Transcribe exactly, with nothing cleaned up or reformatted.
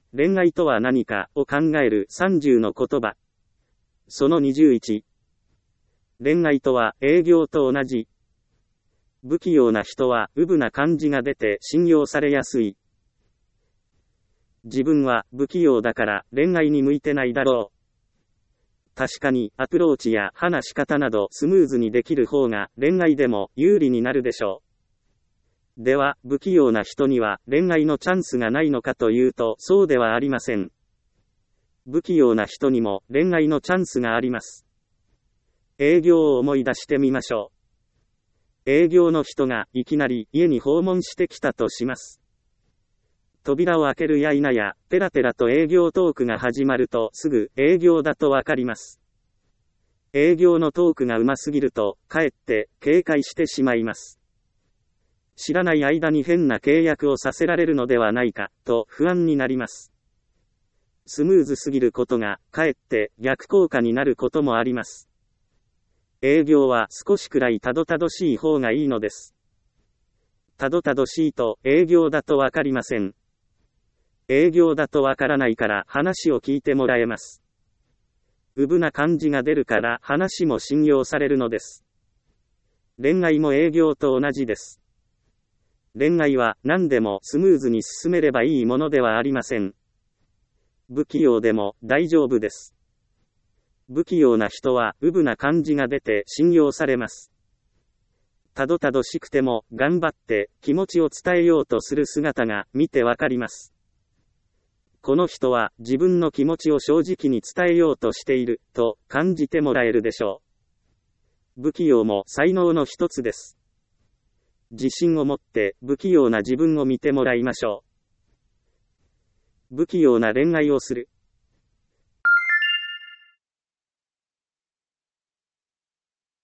恋愛とは何かを考えるさんじゅうの言葉。そのにじゅういち。恋愛とは営業と同じ。不器用な人はうぶな感じが出て信用されやすい。自分は不器用だから恋愛に向いてないだろう。確かにアプローチや話し方などスムーズにできる方が恋愛でも有利になるでしょう。では、不器用な人には恋愛のチャンスがないのかというとそうではありません。不器用な人にも恋愛のチャンスがあります。営業を思い出してみましょう。営業の人がいきなり家に訪問してきたとします。扉を開けるや否や、ペラペラと営業トークが始まるとすぐ営業だとわかります。営業のトークが上手すぎると、かえって警戒してしまいます。知らない間に変な契約をさせられるのではないか、と不安になります。スムーズすぎることが、かえって逆効果になることもあります。営業は少しくらいたどたどしい方がいいのです。たどたどしいと営業だとわかりません。営業だとわからないから話を聞いてもらえます。うぶな感じが出るから話も信用されるのです。恋愛も営業と同じです。恋愛は何でもスムーズに進めればいいものではありません。不器用でも大丈夫です。不器用な人はうぶな感じが出て信用されます。たどたどしくても頑張って気持ちを伝えようとする姿が見てわかります。この人は自分の気持ちを正直に伝えようとしていると感じてもらえるでしょう。不器用も才能の一つです。自信を持って不器用な自分を見てもらいましょう。不器用な恋愛をする。